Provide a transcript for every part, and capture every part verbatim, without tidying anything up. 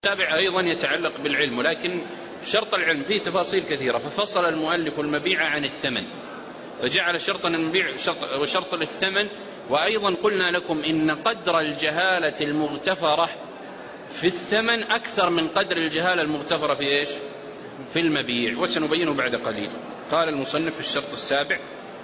السابع أيضا يتعلق بالعلم، ولكن شرط العلم فيه تفاصيل كثيرة، ففصل المؤلف المبيع عن الثمن فجعل شرطا المبيع شرط وشرط للثمن. وأيضا قلنا لكم إن قدر الجهالة المغتفرة في الثمن أكثر من قدر الجهالة المغتفرة في إيش؟ في المبيع، وسنبينه بعد قليل. قال المصنف في الشرط السابع: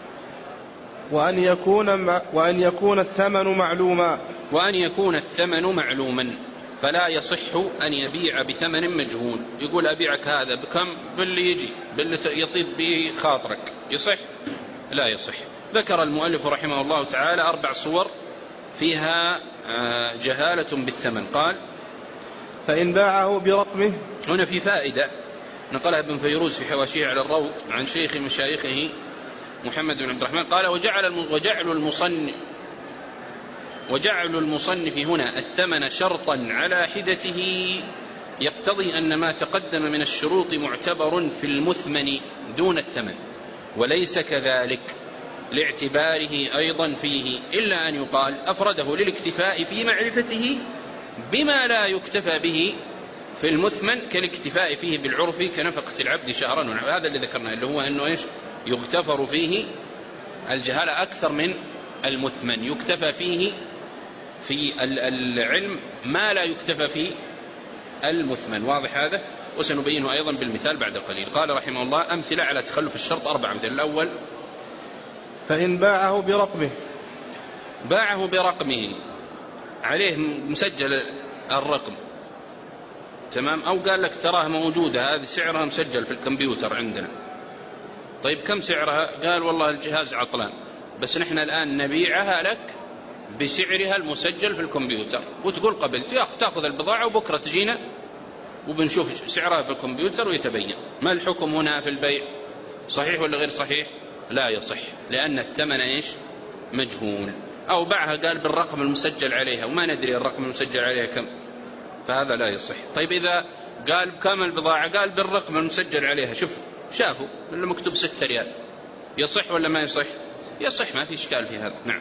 وأن يكون, وأن يكون الثمن معلوما وأن يكون الثمن معلوما فلا يصح أن يبيع بثمن مجهول. يقول أبيعك هذا بكم؟ باللي يجي باللي يطيب به خاطرك، يصح؟ لا يصح. ذكر المؤلف رحمه الله تعالى أربع صور فيها جهالة بالثمن. قال: فإن باعه برقمه. هنا في فائدة نقلها ابن فيروز في حواشيه على الروض عن شيخ مشايخه محمد بن عبد الرحمن قال: وجعل وجعل المصنف وجعل المصنف هنا الثمن شرطا على حدته يقتضي أن ما تقدم من الشروط معتبر في المثمن دون الثمن، وليس كذلك لاعتباره أيضا فيه، إلا أن يقال أفرده للاكتفاء في معرفته بما لا يكتفى به في المثمن كالاكتفاء فيه بالعرف كنفقة العبد شهرا. هذا اللي ذكرناه، اللي هو أنه إيش؟ يغتفر فيه الجهالة أكثر من المثمن، يكتفى فيه في العلم ما لا يكتفى في المثمن. واضح هذا؟ وسنبينه أيضا بالمثال بعد قليل. قال رحمه الله: أمثلة على تخلف الشرط أربع أمثلة. الأول: فإن باعه برقمه. باعه برقمه، عليه مسجل الرقم، تمام، أو قال لك تراها موجودة، هذه سعرها مسجل في الكمبيوتر عندنا. طيب كم سعرها؟ قال والله الجهاز عطلان، بس نحن الآن نبيعها لك بسعرها المسجل في الكمبيوتر. وتقول قبلت، تأخذ البضاعة وبكرة تجينا وبنشوف سعرها في الكمبيوتر ويتبين. ما الحكم هنا في البيع؟ صحيح ولا غير صحيح؟ لا يصح، لأن الثمن إيش؟ مجهول. أو باعها قال بالرقم المسجل عليها وما ندري الرقم المسجل عليها كم، فهذا لا يصح. طيب إذا قال كم البضاعة؟ قال بالرقم المسجل عليها، شوف شافوا اللي مكتوب ستة ريال، يصح ولا ما يصح؟ يصح، ما في إشكال في هذا. نعم.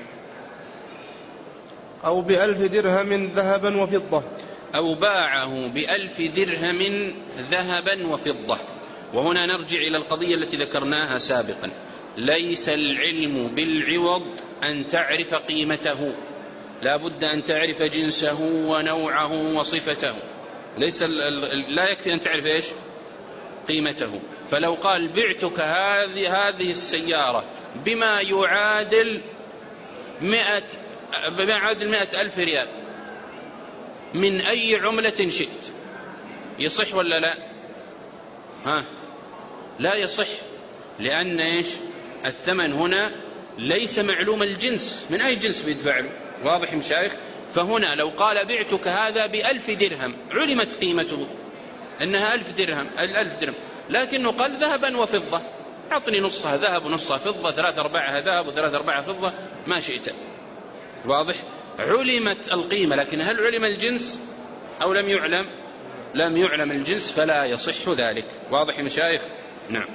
أو بألف درهم ذهبا وفضة. أو باعه بألف درهم ذهبا وفضة. وهنا نرجع إلى القضية التي ذكرناها سابقا: ليس العلم بالعوض أن تعرف قيمته، لا بد أن تعرف جنسه ونوعه وصفته. ليس لا يكفي أن تعرف إيش؟ قيمته. فلو قال بعتك هذه هذه السيارة بما يعادل مئة بما يعادل مئة ألف ريال من أي عملة شئت، يصح ولا لا؟ ها؟ لا يصح، لأن إيش؟ الثمن هنا ليس معلوم الجنس، من أي جنس بيدفع له؟ واضح مشايخ؟ فهنا لو قال بعتك هذا بألف درهم علمت قيمته أنها ألف درهم الألف درهم، لكنه قال ذهبا وفضة، أعطني نصها ذهب ونصها فضة، ثلاث أرباعها ذهب وثلاث أرباعها فضة، ما شئت. واضح؟ علمت القيمة، لكن هل علم الجنس أو لم يعلم؟ لم يعلم الجنس، فلا يصح ذلك. واضح مشايخ؟ نعم.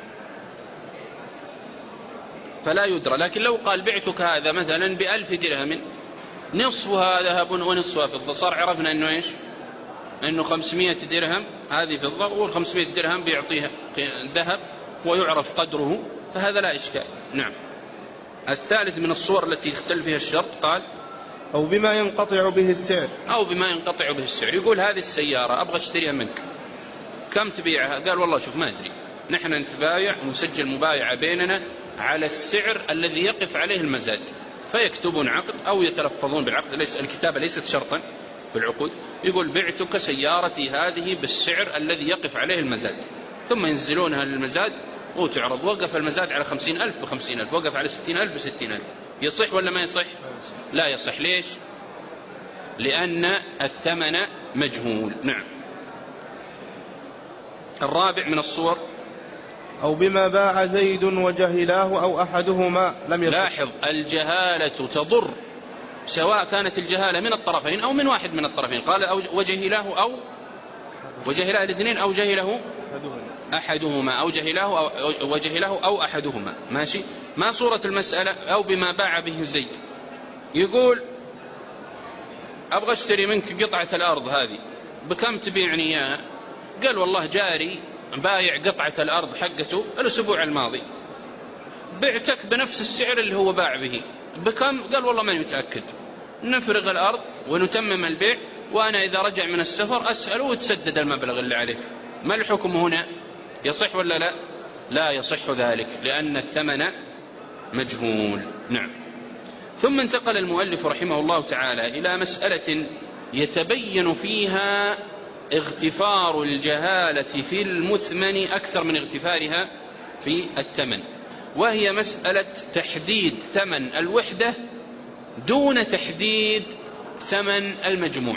فلا يدرى. لكن لو قال بعتك هذا مثلا بألف درهم نصفها ذهب ونصفها فضة، صار عرفنا أنه إيش؟ أنه خمسمائة درهم هذه فضة، والخمسمائة درهم بيعطيها ذهب ويعرف قدره، فهذا لا إشكال. نعم. الثالث من الصور التي يختلف فيها الشرط: قال: أو بما ينقطع به السعر. أو بما ينقطع به السعر. يقول هذه السيارة أبغى اشتريها منك، كم تبيعها؟ قال والله شوف ما أدري، نحن نتبايع ونسجل مبايعة بيننا على السعر الذي يقف عليه المزاد، فيكتبون عقد أو يتلفظون بالعقد، ليس الكتابة ليست شرطا بالعقود. يقول بعتك سيارتي هذه بالسعر الذي يقف عليه المزاد، ثم ينزلونها للمزاد وتعرض. وقف المزاد على خمسين ألف بخمسين ألف، وقف على ستين ألف بستين ألف، يصح ولا ما يصح؟ لا يصح. ليش؟ لأن الثمن مجهول. نعم. الرابع من الصور: أو بما باع زيد وجهلاه أو أحدهما لم يصح. لاحظ، الجهالة تضر سواء كانت الجهالة من الطرفين أو من واحد من الطرفين. قال أو وجهلاه أو وجهلاه الاثنين أو جهله أحدهما أو جهلاه أو وجهله أو أحدهما. ماشي؟ ما صورة المسألة؟ أو بما باع به زيد. يقول أبغى اشتري منك قطعة الأرض هذه بكم تبيعني إياها؟ قال والله جاري بايع قطعة الأرض حقته الأسبوع الماضي، بعتك بنفس السعر اللي هو باع به. بكم؟ قال والله ماني متأكد. نفرغ الأرض ونتمم البيع، وأنا إذا رجع من السفر أسأله وتسدد المبلغ اللي عليك. ما الحكم هنا؟ يصح ولا لا؟ لا يصح ذلك، لأن الثمن مجهول. نعم. ثم انتقل المؤلف رحمه الله تعالى إلى مسألة يتبين فيها اغتفار الجهالة في المثمن أكثر من اغتفارها في الثمن، وهي مسألة تحديد ثمن الوحدة دون تحديد ثمن المجموع.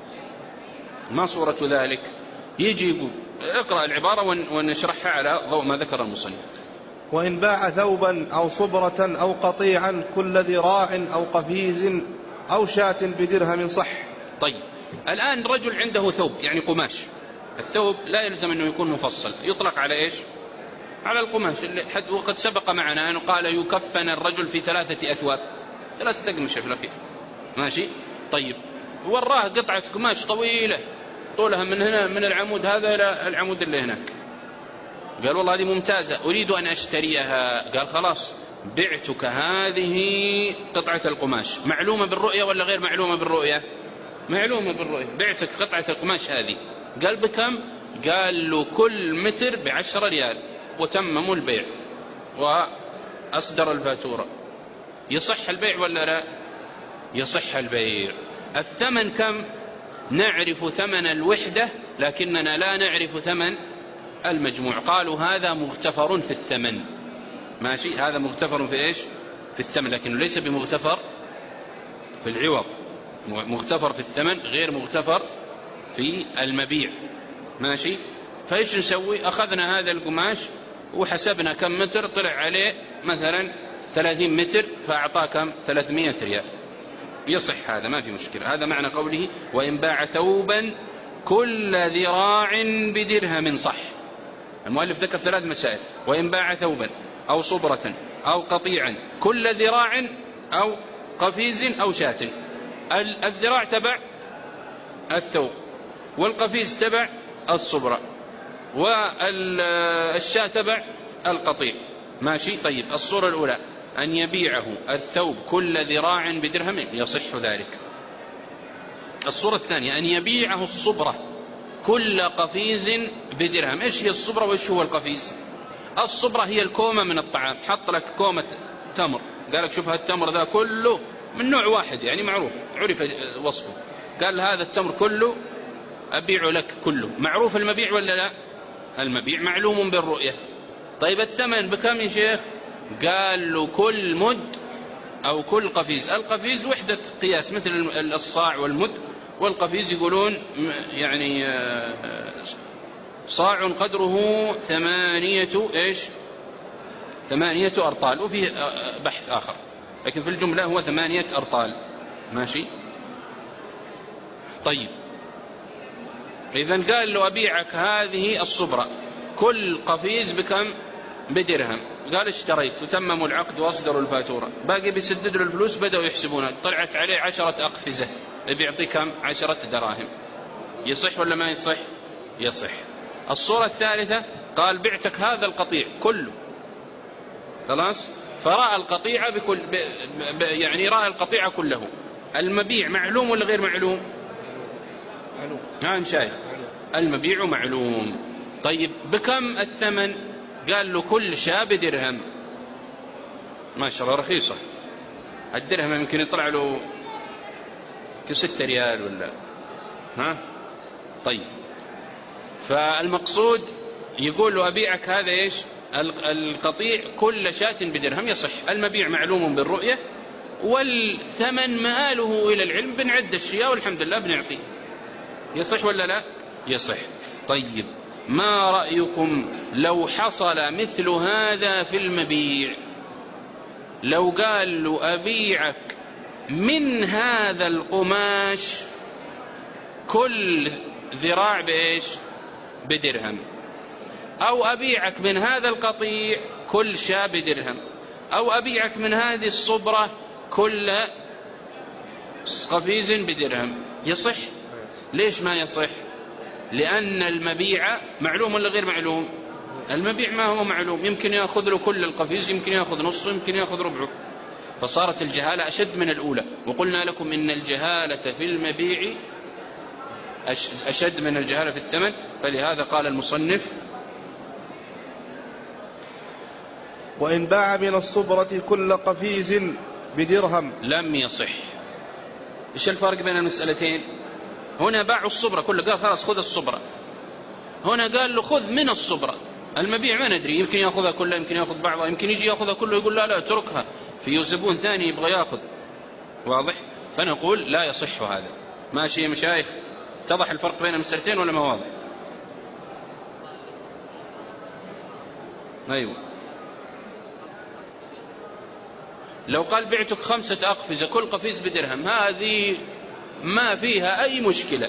ما صورة ذلك؟ يجي يقول اقرأ العبارة ونشرحها على ضوء ما ذكر المصنف. وإن باع ثوبا أو صبرة أو قطيعا كل ذراع أو قفيز أو شاة بدرهم صح. طيب الآن رجل عنده ثوب يعني قماش، الثوب لا يلزم أنه يكون مفصل، يطلق على إيش؟ على القماش. وقد سبق معنا أنه قال يكفن الرجل في ثلاثة أثواب، ثلاثة أقمشة في الأخير، ماشي. طيب وراه قطعة قماش طويلة طولها من هنا من العمود هذا إلى العمود اللي هناك، قال والله هذه ممتازة أريد أن أشتريها. قال خلاص بعتك هذه قطعة القماش، معلومة بالرؤية ولا غير معلومة بالرؤية؟ معلومة بالرؤية. بعتك قطعة القماش هذه. قال بكم؟ قال له كل متر بعشرة ريال، وتمموا البيع وأصدر الفاتورة. يصح البيع ولا لا؟ يصح البيع. الثمن كم؟ نعرف ثمن الوحدة لكننا لا نعرف ثمن المجموع. قالوا هذا مغتفر في الثمن، ماشي، هذا مغتفر في إيش؟ في الثمن، لكنه ليس بمغتفر في العوض. مغتفر في الثمن غير مغتفر في المبيع، ماشي. فإيش نسوي؟ أخذنا هذا القماش وحسبنا كم متر، طلع عليه مثلا ثلاثين متر، فأعطاه كم؟ ثلاثمائة ريال. يصح هذا، ما في مشكلة. هذا معنى قوله وإن باع ثوبا كل ذراع بدرهم صح. المؤلف ذكر ثلاث مسائل: وإن باع ثوبا أو صبرة أو قطيعا كل ذراع أو قفيز أو شاة. الذراع تبع الثوب، والقفيز تبع الصبرة، والشاة تبع القطيع، ماشي. طيب الصورة الأولى أن يبيعه الثوب كل ذراع بدرهم يصح ذلك. الصورة الثانية أن يبيعه الصبرة كل قفيز بدرهم. إيش هي الصبرة وإيش هو القفيز؟ الصبرة هي الكومة من الطعام، حط لك كومة تمر، قال لك شوف هالتمر ذا كله من نوع واحد يعني معروف عرف وصفه، قال هذا التمر كله أبيع لك كله. معروف المبيع ولا لا؟ المبيع معلوم بالرؤية. طيب الثمن بكم يا شيخ؟ قال له كل مد أو كل قفيز. القفيز وحدة قياس مثل الصاع والمد، والقفيز يقولون يعني صاع قدره ثمانية إيش؟ ثمانية أرطال، وفيه بحث آخر، لكن في الجملة هو ثمانية أرطال، ماشي. طيب إذن قال له أبيعك هذه الصبرة كل قفيز بكم؟ بدرهم. قال اشتريت، وتمموا العقد واصدروا الفاتورة، باقي بيسدد له الفلوس، بدأوا يحسبونها، طلعت عليه عشرة أقفزة، بيعطي كم؟ عشرة دراهم. يصح ولا ما يصح؟ يصح. الصورة الثالثة قال بعتك هذا القطيع كله، خلاص، فرأى القطيعة بكل ب... ب... يعني رأى القطيعة كله. المبيع معلوم ولا غير معلوم؟ معلوم. نعم شايف، المبيع معلوم. طيب بكم الثمن؟ قال له كل شاة بدرهم. ما شاء الله رخيصة، الدرهم يمكن يطلع له كستة ريال ولا ها. طيب فالمقصود يقول له أبيعك هذا إيش؟ القطيع كل شاة بدرهم. يصح. المبيع معلوم بالرؤية، والثمن مآله إلى العلم، بنعد الشياء والحمد لله بنعطيه. يصح ولا لا؟ يصح. طيب ما رأيكم لو حصل مثل هذا في المبيع؟ لو قال له أبيعك من هذا القماش كل ذراع بإيش؟ بدرهم، أو أبيعك من هذا القطيع كل شاة بدرهم، أو أبيعك من هذه الصبرة كل قفيز بدرهم. يصح؟ ليش ما يصح؟ لأن المبيع معلوم ولا غير معلوم؟ المبيع ما هو معلوم، يمكن يأخذ له كل القفيز، يمكن يأخذ نصه، يمكن يأخذ ربعه، فصارت الجهالة أشد من الأولى. وقلنا لكم إن الجهالة في المبيع أشد من الجهالة في الثمن، فلهذا قال المصنف: وإن باع من الصبرة كل قفيز بدرهم لم يصح. إيش الفرق بين المسألتين؟ هنا باعوا الصبرة كله، قال خلاص خذ الصبرة. هنا قال له خذ من الصبرة. المبيع ما ندري، يمكن يأخذها كلها، يمكن يأخذ بعضها، يمكن يجي يأخذها كله يقول لا لا اتركها، في زبون ثاني يبغى يأخذ. واضح؟ فنقول لا يصح هذا. ماشي يا مشايخ؟ اتضح الفرق بين المسألتين ولا ما واضح؟ أيوة. لو قال بعتك خمسة أقفزة كل قفيز بدرهم، هذه ما فيها أي مشكلة.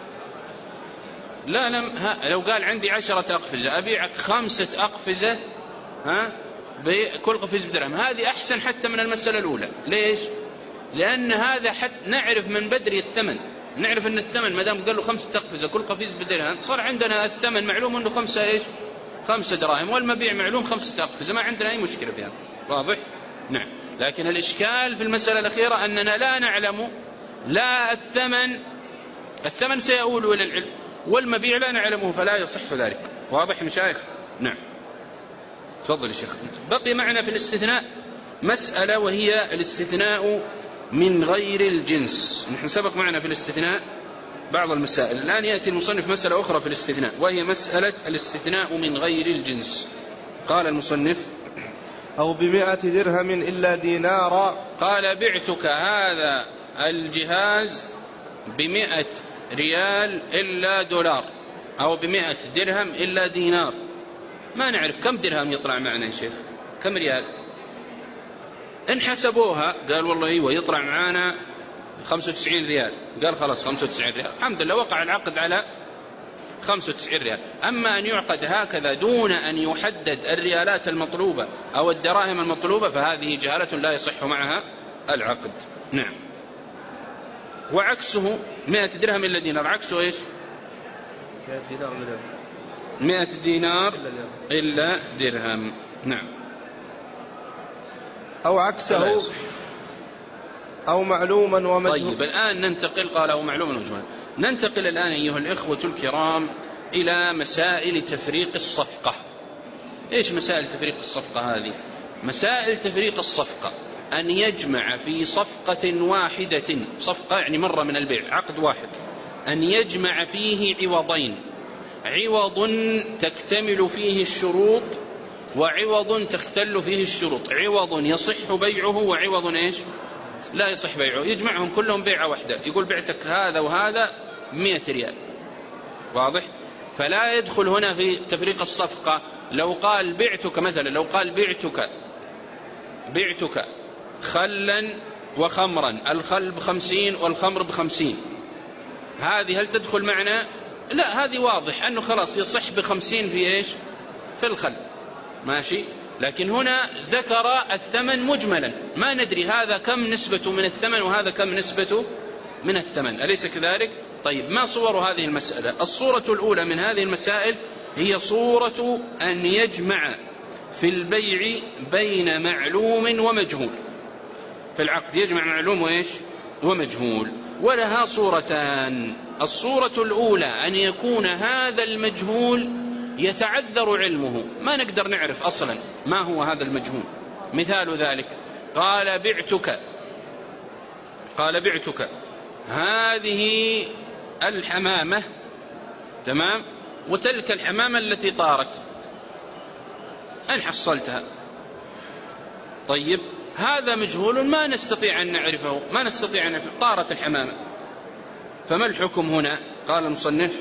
لا لم ها لو قال عندي عشرة أقفزة أبيعك خمسة أقفزة ها بكل قفيز بدرهم، هذه أحسن حتى من المسألة الأولى. ليش؟ لأن هذا حتى نعرف من بدري الثمن، نعرف أن الثمن ما دام قال له خمسة أقفزة كل قفيز بدرهم، صار عندنا الثمن معلوم أنه خمسة إيش؟ خمسة دراهم، والمبيع معلوم خمسة أقفزة، ما عندنا أي مشكلة فيها. واضح؟ نعم. لكن الإشكال في المسألة الأخيرة أننا لا نعلم لا الثمن، الثمن سيؤول إلى العلم، والمبيع لا نعلمه، فلا يصح ذلك. واضح مشايخ؟ نعم. تفضل يا شيخ. بقي معنا في الاستثناء مسألة، وهي الاستثناء من غير الجنس. نحن سبق معنا في الاستثناء بعض المسائل، الآن يأتي المصنف مسألة أخرى في الاستثناء، وهي مسألة الاستثناء من غير الجنس. قال المصنف: أو بمئة درهم إلا دينارا. قال: بعتك هذا الجهاز بمئة ريال إلا دولار، أو بمئة درهم إلا دينار. ما نعرف كم درهم يطلع معنا يا شيخ، كم ريال. إن حسبوها قال والله أيوة يطلع معنا خمسة وتسعين ريال، قال خلاص خمسة وتسعين ريال، الحمد لله وقع العقد على خمسة وتسعين ريال. أما أن يعقد هكذا دون أن يحدد الريالات المطلوبة أو الدراهم المطلوبة، فهذه جهالة لا يصح معها العقد. نعم. وعكسه مئة درهم إلا دينار، عكسه إيش؟ مئة دينار إلا درهم. نعم. أو عكسه أو معلوما ومجهولا. طيب الآن ننتقل، قال أو معلوما ومجهولا. ننتقل الآن أيها الإخوة الكرام إلى مسائل تفريق الصفقة. إيش مسائل تفريق الصفقة هذه؟ مسائل تفريق الصفقة أن يجمع في صفقة واحدة، صفقة يعني مرة من البيع، عقد واحد، أن يجمع فيه عوضين، عوض تكتمل فيه الشروط وعوض تختل فيه الشروط، عوض يصح بيعه وعوض إيش؟ لا يصح بيعه، يجمعهم كلهم بيعة واحدة، يقول بعتك هذا وهذا مئة ريال. واضح؟ فلا يدخل هنا في تفريق الصفقة. لو قال بعتك مثلا، لو قال بعتك بعتك خلا وخمرا، الخل بخمسين والخمر بخمسين، هذه هل تدخل معنا؟ لا، هذه واضح أنه خلاص يصح بخمسين في إيش؟ في الخل، ماشي. لكن هنا ذكر الثمن مجملا، ما ندري هذا كم نسبته من الثمن وهذا كم نسبته من الثمن، أليس كذلك؟ طيب ما صور هذه المسألة؟ الصورة الأولى من هذه المسائل هي صورة أن يجمع في البيع بين معلوم ومجهول، في العقد يجمع معلوم وإيش؟ ومجهول. ولها صورتان. الصورة الأولى أن يكون هذا المجهول يتعذر علمه، ما نقدر نعرف أصلا ما هو هذا المجهول. مثال ذلك قال بعتك قال بعتك هذه الحمامة، تمام، وتلك الحمامة التي طارت أن حصلتها. طيب هذا مجهول ما نستطيع أن نعرفه، ما نستطيع أن نعرفه، طارت الحمامة، فما الحكم هنا؟ قال المصنف: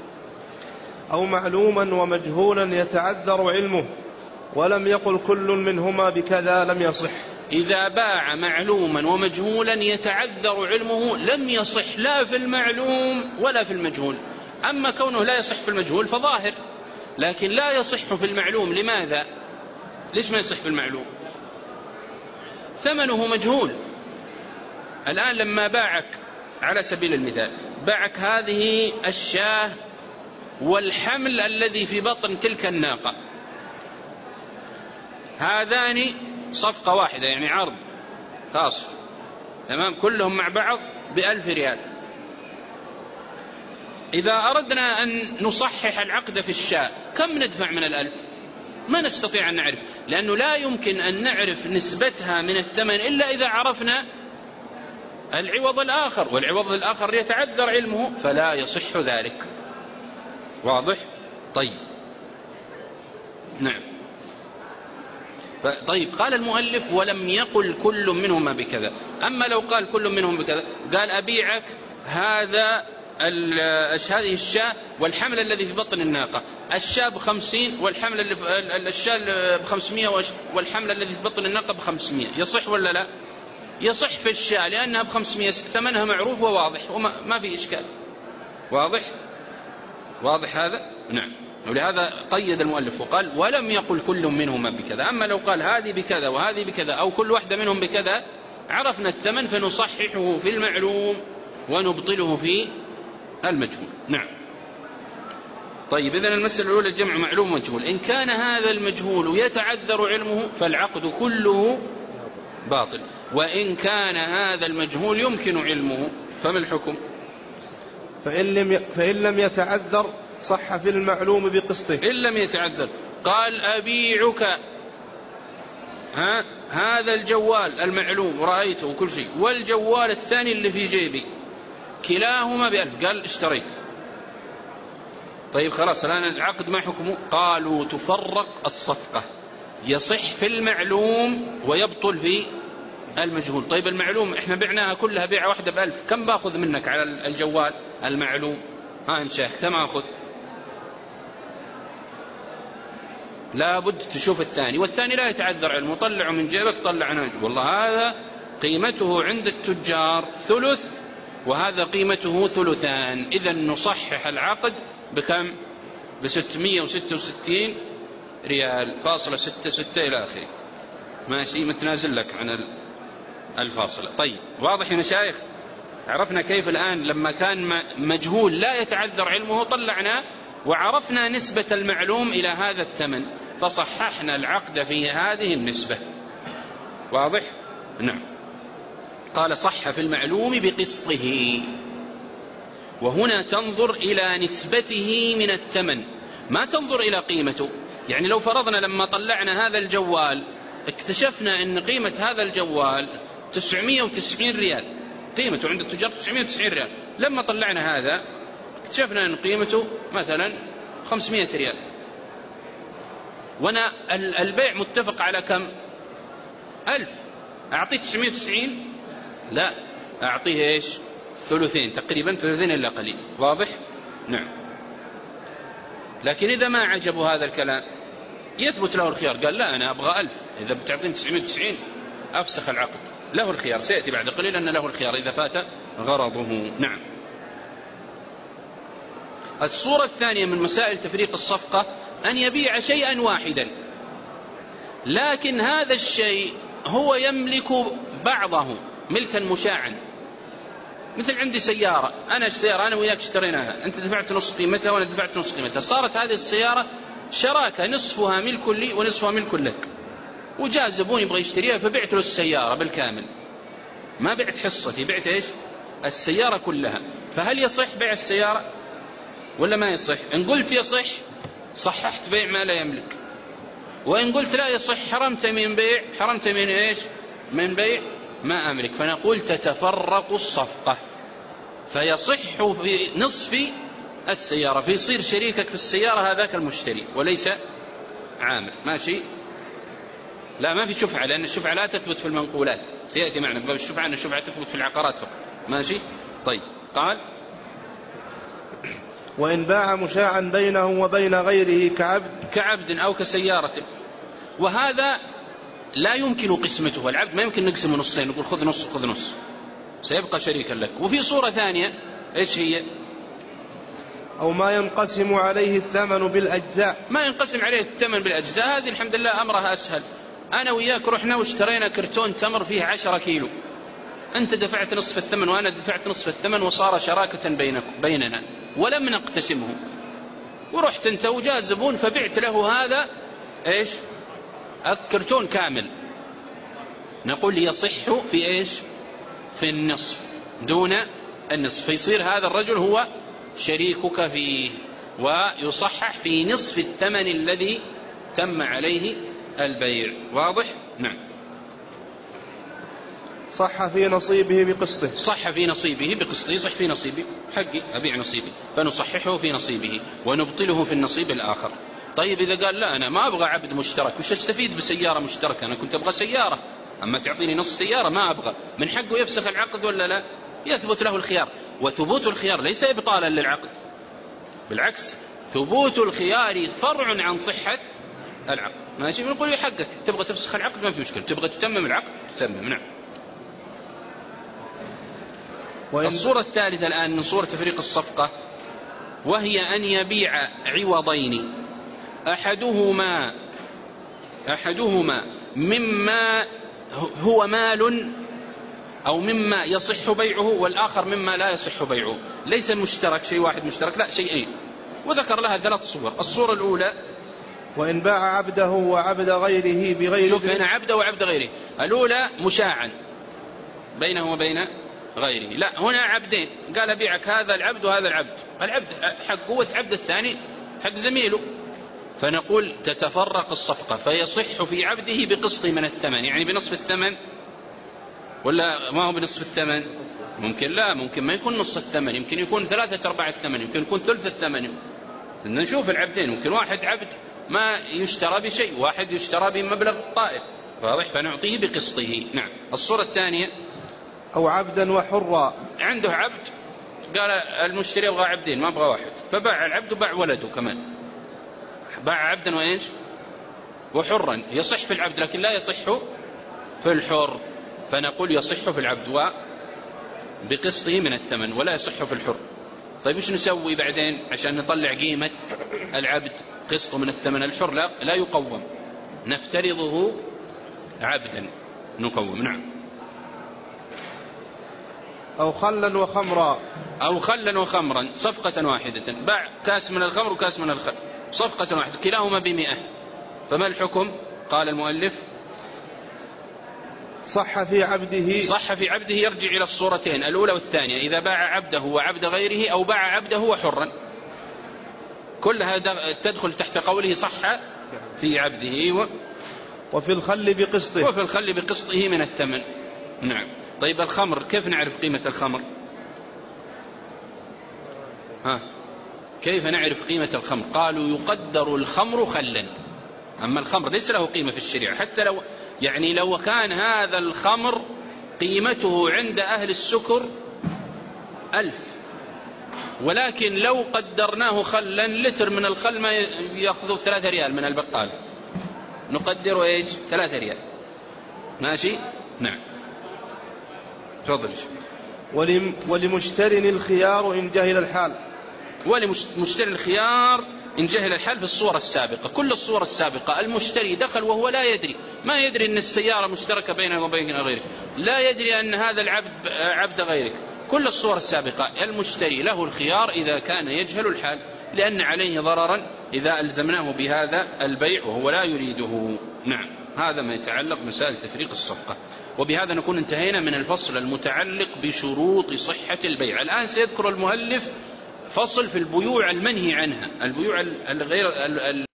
أو معلوما ومجهولا يتعذر علمه ولم يقل كل منهما بكذا لم يصح. إذا باع معلوما ومجهولا يتعذر علمه لم يصح لا في المعلوم ولا في المجهول. أما كونه لا يصح في المجهول فظاهر، لكن لا يصح في المعلوم. لماذا؟ ليش ما يصح في المعلوم؟ ثمنه مجهول. الآن لما باعك على سبيل المثال، باعك هذه الشاة والحمل الذي في بطن تلك الناقة، هذان صفقة واحدة يعني عرض خاص، تمام، كلهم مع بعض بألف ريال. إذا أردنا أن نصحح العقد في الشاء كم ندفع من الألف؟ ما نستطيع أن نعرف، لأنه لا يمكن أن نعرف نسبتها من الثمن إلا إذا عرفنا العوض الآخر، والعوض الآخر يتعذر علمه فلا يصح ذلك. واضح؟ طيب نعم. طيب قال المؤلف ولم يقل كل منهما بكذا. أما لو قال كل منهم بكذا، قال أبيعك هذا هذه الشاة والحمل الذي في بطن الناقة، الشاة بخمسين والحمل اللي في الشاة بخمسمائة والحمل الذي في بطن الناقة بخمسمائة، يصح ولا لا؟ يصح في الشاة لأنها بخمسمائة، ثمنها معروف وواضح وما في إشكال. واضح؟ واضح هذا؟ نعم. ولهذا قيد المؤلف وقال ولم يقل كل منهما بكذا. أما لو قال هذه بكذا وهذه بكذا أو كل واحدة منهم بكذا، عرفنا الثمن فنصححه في المعلوم ونبطله في المجهول. نعم. طيب إذن المسألة الأولى الجمع معلوم مجهول. إن كان هذا المجهول يتعذر علمه فالعقد كله باطل، وإن كان هذا المجهول يمكن علمه فما الحكم؟ فإن لم فإن لم يتعذر صح في المعلوم بقسطه. إن لم يتعذر قال أبيعك ها هذا الجوال المعلوم رأيته وكل شيء، والجوال الثاني اللي في جيبي كلاهما بألف، قال اشتريت. طيب خلاص الآن العقد ما حكمه؟ قالوا تفرق الصفقة، يصح في المعلوم ويبطل في المجهول. طيب المعلوم احنا بعناها كلها بيعة واحدة بألف، كم باخذ منك على الجوال المعلوم؟ ها ان شيخ كم اخذ؟ لابد تشوف الثاني، والثاني لا يتعذر علمه، طلعه من جيبك طلع ناجب، والله هذا قيمته عند التجار ثلث وهذا قيمته ثلثان، إذا نصحح العقد بكم؟ بستمائة وستة وستين ريال فاصلة ستة ستة إلى آخره. ماشي، متنازل لك عن الفاصلة. طيب واضح يا مشايخ؟ عرفنا كيف الآن لما كان مجهول لا يتعذر علمه طلعنا وعرفنا نسبة المعلوم إلى هذا الثمن فصححنا العقد في هذه النسبة. واضح؟ نعم. قال صح في المعلوم بقسطه، وهنا تنظر إلى نسبته من الثمن ما تنظر إلى قيمته. يعني لو فرضنا لما طلعنا هذا الجوال اكتشفنا أن قيمة هذا الجوال تسعمائة وتسعين ريال، قيمته عند التجار تسعمائة وتسعين ريال، لما طلعنا هذا اكتشفنا أن قيمته مثلا خمسمائة ريال، وانا البيع متفق على كم؟ ألف، أعطيه تسعمائة وتسعين؟ لا، أعطيه إيش؟ ثلثين تقريبا، ثلثين إلا قليل. واضح؟ نعم. لكن إذا ما عجبه هذا الكلام يثبت له الخيار، قال لا أنا أبغى ألف، إذا بتعطيني تسعمائة وتسعين أفسخ العقد، له الخيار، سيأتي بعد قليل أن له الخيار إذا فات غرضه. نعم. الصورة الثانية من مسائل تفريق الصفقة أن يبيع شيئا واحدا، لكن هذا الشيء هو يملك بعضه ملكا مشاعا. مثل عندي سيارة، أنا السيارة أنا وياك اشتريناها، أنت دفعت نصف قيمتها وأنا دفعت نصف قيمتها، صارت هذه السيارة شراكة، نصفها ملك لي ونصفها ملك لك، وجاء زبون يبغى يشتريها فبعت له السيارة بالكامل، ما بعت حصتي، بعت إيش؟ السيارة كلها. فهل يصح بيع السيارة ولا ما يصح؟ إن قلت يصح صححت بيع ما لا يملك، وإن قلت لا يصح حرمت من بيع، حرمت من إيش؟ من بيع ما أملك. فنقول تتفرق الصفقة، فيصح في نصف السيارة، فيصير شريكك في السيارة هذاك المشتري وليس عامل. ماشي؟ لا، ما في شفعة، لأن الشفعة لا تثبت في المنقولات، سيأتي معنا باب الشفعة أن الشفعة تثبت في العقارات فقط. ماشي؟ طيب. قال وإن باع مشاعا بينه وبين غيره كعبد كعبد أو كسيارة، وهذا لا يمكن قسمته، العبد ما يمكن نقسمه نصين نقول خذ نص خذ نص، سيبقى شريكا لك. وفي صورة ثانية إيش هي؟ أو ما ينقسم عليه الثمن بالأجزاء، ما ينقسم عليه الثمن بالأجزاء، هذه الحمد لله أمرها أسهل. أنا وياك رحنا واشترينا كرتون تمر فيه عشرة كيلو، أنت دفعت نصف الثمن وأنا دفعت نصف الثمن، وصار شراكة بينك بيننا ولم نقتسمه، ورحت أنت وجاء الزبون فبعت له هذا إيش الكرتون كامل، نقول يصح في إيش في النصف دون النصف، فيصير هذا الرجل هو شريكك فيه، ويصحح في نصف الثمن الذي تم عليه البيع. واضح؟ نعم. صح في نصيبه بقسطه. صح في نصيبه بقسطه، يصح في نصيبي حقي أبيع نصيبي، فنصححه في نصيبه ونبطله في النصيب الآخر. طيب إذا قال لا أنا ما أبغى عبد مشترك، وش أستفيد بسيارة مشتركة؟ أنا كنت أبغى سيارة، أما تعطيني نص سيارة ما أبغى، من حقه يفسخ العقد ولا لا؟ يثبت له الخيار، وثبوت الخيار ليس إبطالا للعقد، بالعكس ثبوت الخيار فرع عن صحة العقد. ماشي، بنقول له حقك، تبغى تفسخ العقد ما في مشكلة، تبغى تتمم العقد تتمم. نعم. الصورة الثالثة الآن من صورة تفريق الصفقة، وهي أن يبيع عوضين أحدهما أحدهما مما هو مال أو مما يصح بيعه، والآخر مما لا يصح بيعه، ليس مشترك شيء واحد مشترك، لا شيئين، وذكر لها ثلاث صور. الصورة الأولى وإن باع عبده وعبد غيره بغير. شوف هنا عبده وعبد غيره، الأولى مشاعا بينه وبين غيره، لا هنا عبدين، قال بيعك هذا العبد وهذا العبد، العبد حق قوة عبد الثاني حق زميله، فنقول تتفرق الصفقة، فيصح في عبده بقسط من الثمن، يعني بنصف الثمن، ولا ما هو بنصف الثمن؟ ممكن لا، ممكن ما يكون نصف الثمن، يمكن يكون ثلاثة أرباع الثمن، يمكن يكون ثلث الثمن. نشوف العبدين، ممكن واحد عبد ما يشترى بشيء، واحد يشترى بمبلغ طائل، واضح، فنعطيه بقسطه. نعم. الصورة الثانية أو عبدا وحرا، عنده عبد، قال المشتري أبغى عبدين ما أبغى واحد، فباع العبد وباع ولده كمان، باع عبدا وإيش وحرا، يصح في العبد لكن لا يصح في الحر، فنقول يصح في العبد وبقسطه من الثمن ولا يصح في الحر. طيب ايش نسوي بعدين عشان نطلع قيمة العبد؟ قسطه من الثمن، الحر لا, لا يقوم، نفترضه عبدا نقوم. نعم. أو خلا وخمرا، أو خلا وخمرا، صفقة واحدة، باع كاس من الخمر وكاس من الخل، صفقة واحدة، كلاهما بمئة، فما الحكم؟ قال المؤلف صح في عبده. صح في عبده، يرجع إلى الصورتين الأولى والثانية، إذا باع عبده وعبد غيره أو باع عبده وحرا، كلها تدخل تحت قوله صح في عبده. و... وفي الخل بقسطه، وفي الخل بقسطه من الثمن. نعم. طيب الخمر كيف نعرف قيمة الخمر؟ ها كيف نعرف قيمة الخمر؟ قالوا يقدر الخمر خلا، أما الخمر ليس له قيمة في الشريعة، حتى لو يعني لو كان هذا الخمر قيمته عند أهل السكر ألف، ولكن لو قدرناه خلا، لتر من الخل ما يأخذ ثلاثة ريال من البقال، نقدره إيش ثلاثة ريال. ماشي. نعم. تفضل. ولم ولمشتري الخيار إن جهل الحال، ولمشتري الخيار إن جهل الحال في الصورة السابقة، كل الصورة السابقة المشتري دخل وهو لا يدري، ما يدري أن السيارة مشتركة بينه وبين غيره، لا يدري أن هذا العبد عبد غيرك، كل الصورة السابقة المشتري له الخيار إذا كان يجهل الحال، لأن عليه ضررا إذا ألزمناه بهذا البيع وهو لا يريده. نعم. هذا ما يتعلق بمسائل تفريق الصفقة. وبهذا نكون انتهينا من الفصل المتعلق بشروط صحة البيع. الآن سيذكر المؤلف فصل في البيوع المنهي عنها، البيوع الغير